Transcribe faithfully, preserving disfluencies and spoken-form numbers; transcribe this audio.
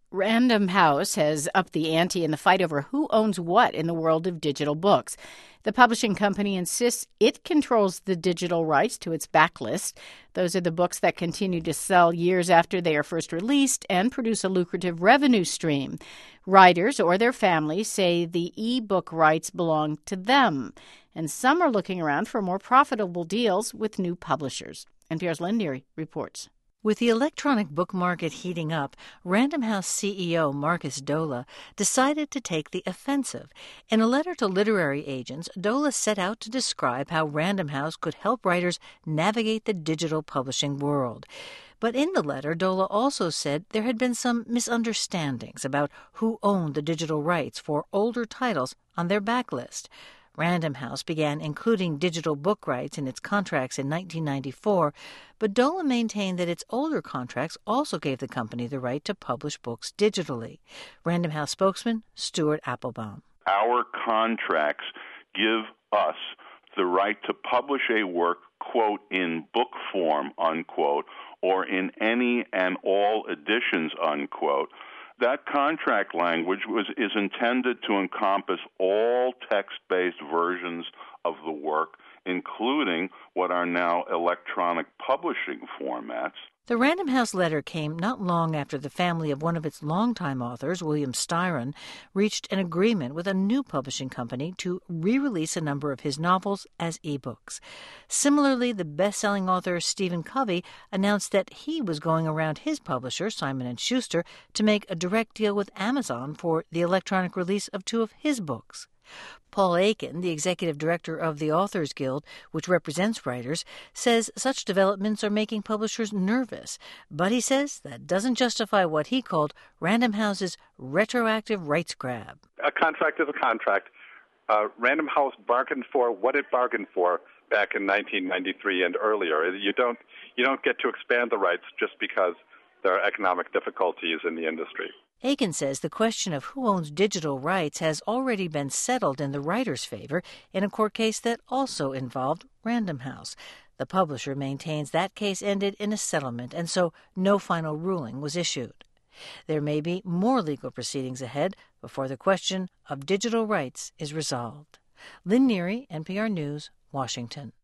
Random House has upped the ante in the fight over who owns what in the world of digital books. The publishing company insists it controls the digital rights to its backlist. Those are the books that continue to sell years after they are first released and produce a lucrative revenue stream. Writers or their families say the e-book rights belong to them, and some are looking around for more profitable deals with new publishers. N P R's Lynn Neary reports. With the electronic book market heating up, Random House C E O Marcus Dohle decided to take the offensive. In a letter to literary agents, Dohle set out to describe how Random House could help writers navigate the digital publishing world. But in the letter, Dohle also said there had been some misunderstandings about who owned the digital rights for older titles on their backlist. Random House began including digital book rights in its contracts in nineteen ninety-four, but Dohle maintained that its older contracts also gave the company the right to publish books digitally. Random House spokesman Stuart Applebaum. Our contracts give us the right to publish a work, quote, in book form, unquote, or in any and all editions, unquote. That contract language was is intended to encompass all text-based versions of the work, including what are now electronic publishing formats. The Random House letter came not long after the family of one of its longtime authors, William Styron, reached an agreement with a new publishing company to re-release a number of his novels as ebooks. Similarly, the best-selling author Stephen Covey announced that he was going around his publisher, Simon and Schuster, to make a direct deal with Amazon for the electronic release of two of his books. Paul Aiken, the executive director of the Authors Guild, which represents writers, says such developments are making publishers nervous. But he says that doesn't justify what he called Random House's retroactive rights grab. A contract is a contract. Uh, Random House bargained for what it bargained for back in nineteen ninety-three and earlier. You don't, you don't get to expand the rights just because there are economic difficulties in the industry. Aiken says the question of who owns digital rights has already been settled in the writer's favor in a court case that also involved Random House. The publisher maintains that case ended in a settlement, and so no final ruling was issued. There may be more legal proceedings ahead before the question of digital rights is resolved. Lynn Neary, N P R News, Washington.